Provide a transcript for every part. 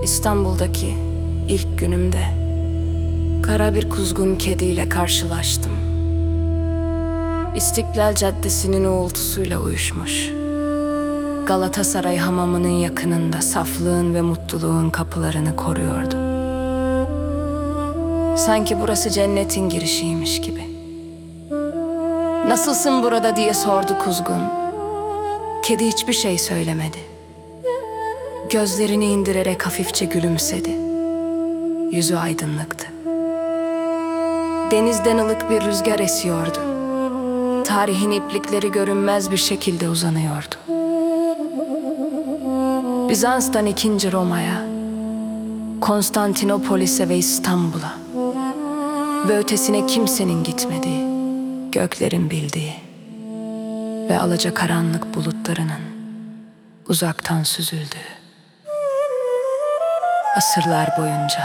İstanbul'daki ilk günümde kara bir kuzgun kediyle karşılaştım. İstiklal Caddesi'nin uğultusuyla uyuşmuş. Galatasaray hamamının yakınında saflığın ve mutluluğun kapılarını koruyordu. Sanki burası cennetin girişiymiş gibi. "Nasılsın burada?" diye sordu kuzgun. Kedi hiçbir şey söylemedi. Gözlerini indirerek hafifçe gülümsedi. Yüzü aydınlıktı. Denizden ılık bir rüzgar esiyordu. Tarihin iplikleri görünmez bir şekilde uzanıyordu. Bizans'tan 2. Roma'ya, Konstantinopolis'e ve İstanbul'a ve ötesine kimsenin gitmediği, göklerin bildiği ve alacakaranlık bulutlarının uzaktan süzüldüğü asırlar boyunca.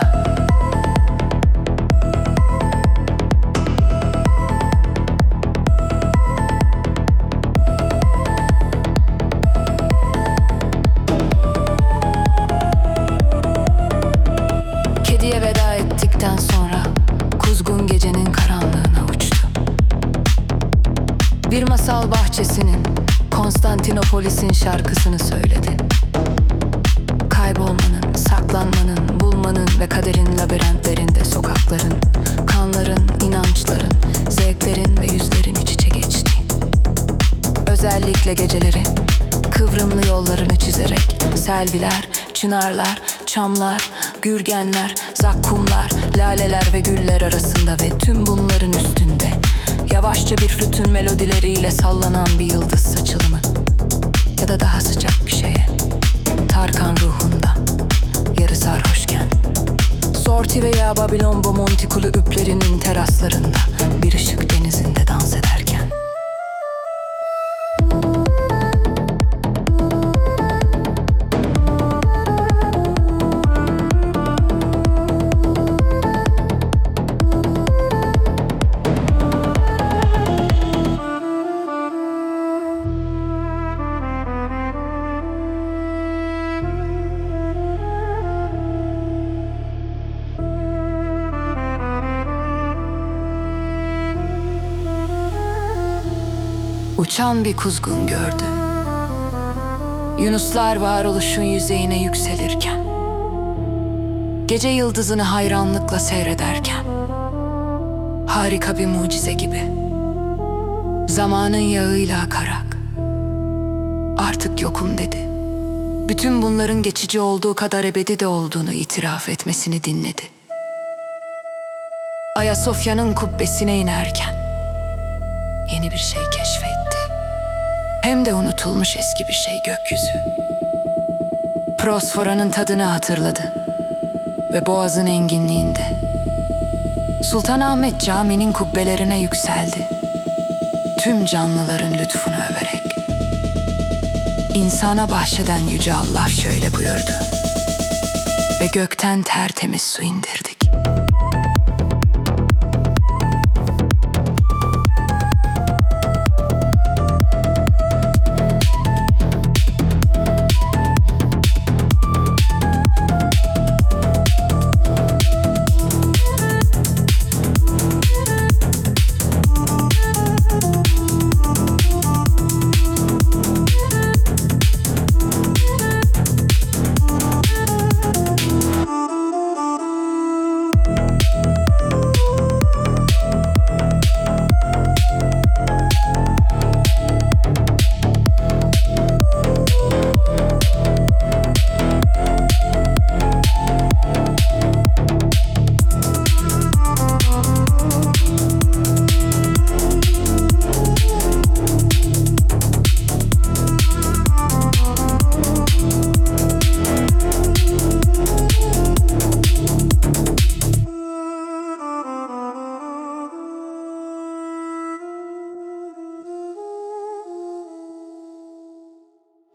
Kediye veda ettikten sonra kuzgun gecenin karanlığına uçtu. Bir masal bahçesinin, Konstantinopolis'in şarkısını söyledi. Kaybolmanın, saklanmanın, bulmanın ve kaderin labirentlerinde sokakların, kanların, inançların, zevklerin ve yüzlerin iç içe geçti. Özellikle geceleri kıvrımlı yollarını çizerek selviler, çınarlar, çamlar, gürgenler, zakkumlar, laleler ve güller arasında ve tüm bunların üstünde yavaşça bir flütün melodileriyle sallanan bir yıldız saçılımı ya da daha sıcak bir şeye, Tarkan ruhunda, yarı sarhoşken, Sorti veya Babilon Bomontikulu üplerinin teraslarında, bir ışık denizinde dans ederken. Uçan bir kuzgun gördü. Yunuslar varoluşun yüzeyine yükselirken, gece yıldızını hayranlıkla seyrederken, harika bir mucize gibi, zamanın yağıyla akarak, "Artık yokum." dedi. Bütün bunların geçici olduğu kadar ebedi de olduğunu itiraf etmesini dinledi. Ayasofya'nın kubbesine inerken, yeni bir şey keşfetti. Hem de unutulmuş eski bir şey, gökyüzü. Prosfora'nın tadını hatırladı ve boğazın enginliğinde Sultanahmet Camii'nin kubbelerine yükseldi. Tüm canlıların lütfunu överek. İnsana bahşeden Yüce Allah şöyle buyurdu ve gökten tertemiz su indirdi.